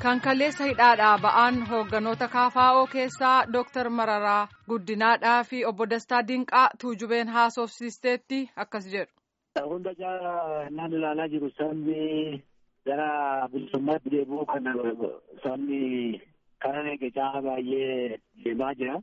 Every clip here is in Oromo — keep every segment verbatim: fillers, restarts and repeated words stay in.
Kan kaleessa hidhaadhaa ba'aan hoogganoota K F O keessaa Dooktar Mararaa Guddinaadhaa fi obbo Dastaa Dinqaa tuujubeen haasofsiisteetti akkas jedhu. Hunda caalaa naan ilaalaa jiru sabni gara bilisummaatti deebi'uu kana sabni kanan eege caalaa baay'ee deemaa jira.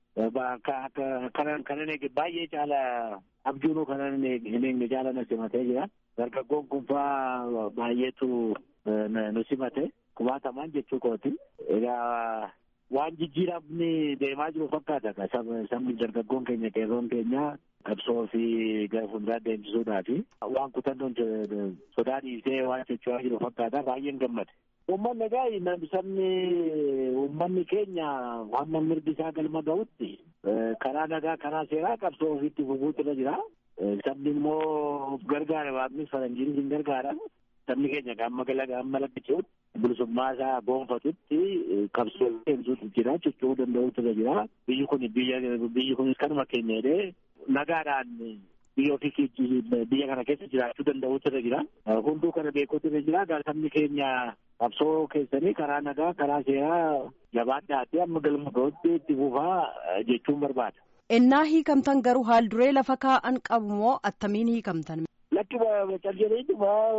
Kanan eege baay'ee caalaa abjuunuu kanan hin eegne caalaa na simatee jira. Dargaggoon kunfaa baay'eetu nu simate. Kumaatamaan jechuu kooti. Egaa waan jijjiiramni deemaa jiru fakkaata. Sabni dargaggoon keenya qeerroon keenya qabsoo fi gara fuulduraa deemsisuudhaafi waan kutannoon sodaa dhiisee waan socho'aa jiru fakkaata. Baay'een gammade. Uummanni egaa sabni uummanni keenya hamma mirgi isaa galma ga'utti karaa nagaa karaa seeraa qabsoo ofiitti fufuutu irra jira. Sabni immoo of gargaara waaqnis faranjiin hin gargaara. Sabni keenya amma galaga amma lakkichuutti bilisummaa isaa goonfatutti qabsoo deemsuutu jira jechuun danda'utu jira. Biyyi kun biyya biyyi kunis kanuma keenya jedhee nagaadhaan biyya ofii biyya kana keessa jiraachuu danda'utu jira. Hunduu kana beekuutu jira. Sabni keenya qabsoo keessanii karaa nagaa karaa seeraa jabaadhaatti amma galma ga'utti itti fufaa jechuun barbaada. Ennaa hiikamtan garuu haal duree lafa kaa'an qabu moo attamiin hiikamtan? Lakki caljareetu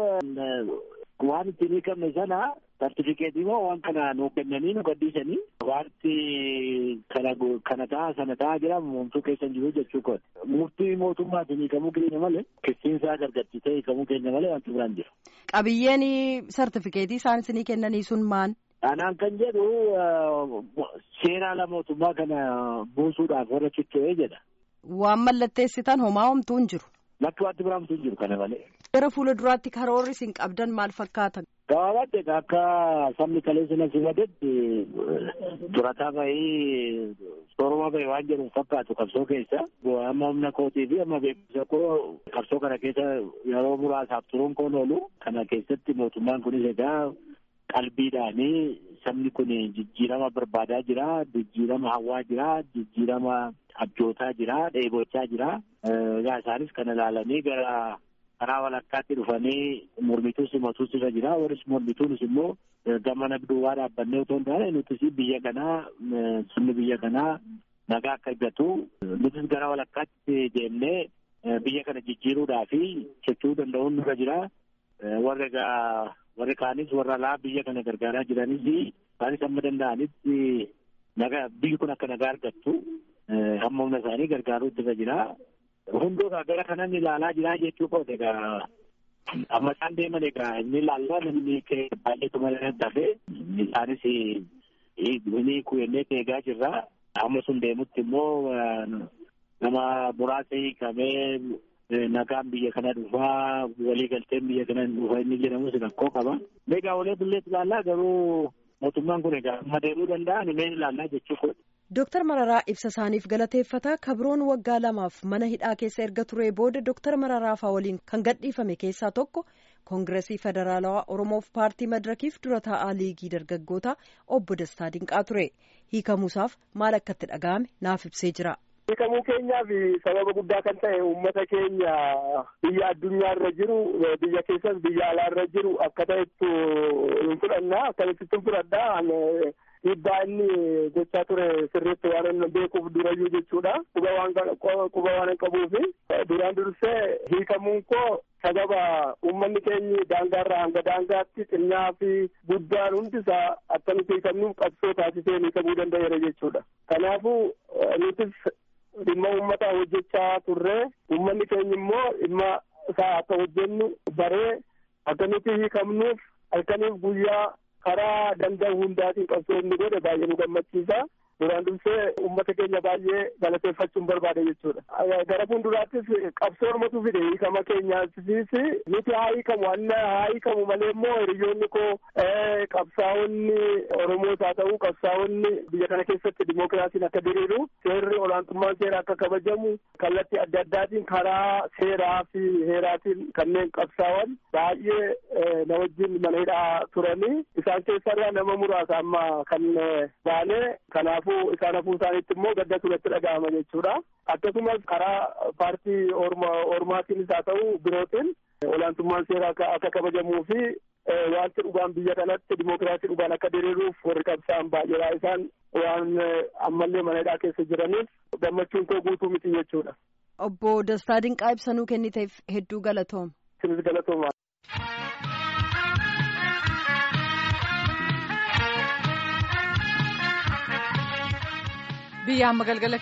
waan ittiin hiikamne sana sartifikeetii moo waan kana nuu kennanii nu gaddisanii wanti kana ta'a sana ta'a jedhamu homtuu keessan jiru jechuu kooti. Murtii mootummaatiin hiikamuu keenya malee kessiinsaa gargaartitee hiikamuu keenya malee wanti biraan jiru. Qabiyyeen sartifikeetii isaan isinii kennanii sun maal? Anaan kan jedhu seera ala mootummaa kana buusuudhaaf warra ciccoo'ee jedha. Waan mallatteessitan homaa homtuu hin jiru. Lakki wanti biraamtu hin jiru kana malee. Gara fuula duraatti karoorri isin qabdan maal fakkaatan? Gabaabatti akka sabni kaleessa na simatetti turataa bahii sooroma bahii waan jedhu fakkaatu qabsoo keessa. Amma humna kootii fi amma beekumsa koo qabsoo kana keessa yeroo muraasaaf turuun koon oolu. Kana keessatti mootummaan kunis egaa qalbiidhaanii sabni kun jijjiirama barbaadaa jira, jijjiirama hawaa jira, jijjiirama abjootaa jira, dheebochaa jira. Egaa isaanis kana ilaalanii gara karaa walakkaatti dhufanii mormituu simatuus irra jira. Warris mormituunis immoo gama nagduwwaa dhaabbannee otoo hin taane nutis biyya kanaa sabni biyya kanaa nagaa akka eeggatu nutis gara walakkaatti deemnee biyya kana jijjiiruudhaafi socho'uu danda'uun nurra jira. Warra egaa warri kaanis warra alaa biyya kana gargaaraa jiranis isaanis amma danda'anitti nagaa biyyi kun akka nagaa argattu hamma humna isaanii gargaaruutu irra jira. Hunduu gara kanan ilaalaa jira jechuu kooti egaa amma isaan deeman egaa inni ilaallaa namni baay'eetu malee dafee isaanis inni kuyannee eegaa jirra. Amma sun deemutti immoo nama muraasa hiikamee nagaan biyya kana dhufaa waliigalteen biyya kana dhufaa inni jedhamus rakkoo qaba. Egaa olee billeetti ilaallaa garuu mootummaan kun egaa amma deemuu danda'an mee ilaallaa jechuu kooti. Dooktar Mararaa ibsa isaaniif galateeffataa kabroon waggaa lamaaf mana hidhaa keessa erga turee booda Dooktar Mararaa faa waliin kan gadhiifame keessaa tokko Koongireesii Federaalawaa Oromoof paartii Madirakiif dura taa'aa liigii dargaggootaa obbo Dastaa Dinqaa ture. Hiikamuusaaf maal akka itti dhaga'ame naaf ibsee jira. Hiikamuu keenyaaf sababa guddaa kan ta'e uummata keenya biyya addunyaa irra jiru biyya keessas biyya alaa irra jiru akka ta'etti hin fudhannaa akkamitti hin fudhadhaa. Dhiibbaa inni gochaa ture sirriitti waan beekuuf durayyuu jechuudha. Quba waan quba waan qabuufi duraan dursee hiikamuun koo sababa uummanni keenya daangaarraa hanga daangaatti xinnaa fi guddaan hundisaa akkamitti hiikamnuuf qabsoo taasisee hiikamuu danda'eera jechuudha. Kanaafuu nutis dhimma uummataa hojjechaa turre uummanni keenya immoo dhimma isaa akka hojjennu baree akkamitti hiikamnuuf halkaniif guyyaa karaa danda'u hundaatiin qabsoo inni godhe baay'ee nu gammachiisa. Duraan dursee uummata keenya baay'ee galateeffachuun barbaada jechuudha. Gara fuulduraattis qabsoo ormatu fide hiikama keenyaafis nuti haa hiikamu wanna haa hiikamu malee immoo hiriyoonni koo qabsaa'onni Oromoos haa ta'u qabsaa'onni biyya kana keessatti dimookiraasiin akka diriiru seerri olaantummaan seeraa akka kabajamu kallattii adda addaatiin karaa seeraa fi heeraatiin kanneen qabsaa'an baay'ee na wajjin mana hidhaa turanii isaan keessarraa nama muraasa amma kan baane kanaafuu isaan hafuu isaaniitti immoo gadda turatti dhaga'ama jechuudha. Akkasumas karaa paartii ormaatiinis haa ta'u birootiin olaantummaan seeraa akka kabajamuu fi wanti dhugaan biyya kanatti dimookiraasii dhugaan akka diriiruuf warri qabsaa'an baay'eedha. Isaan waan ammallee mana hidhaa keessa jiraniif gammachuun koo guutuu miti jechuudha. Obbo Dastaa Dinqaa ibsanuu kenniteef hedduu galatooma. Sinis galatooma. Biyya amma galgala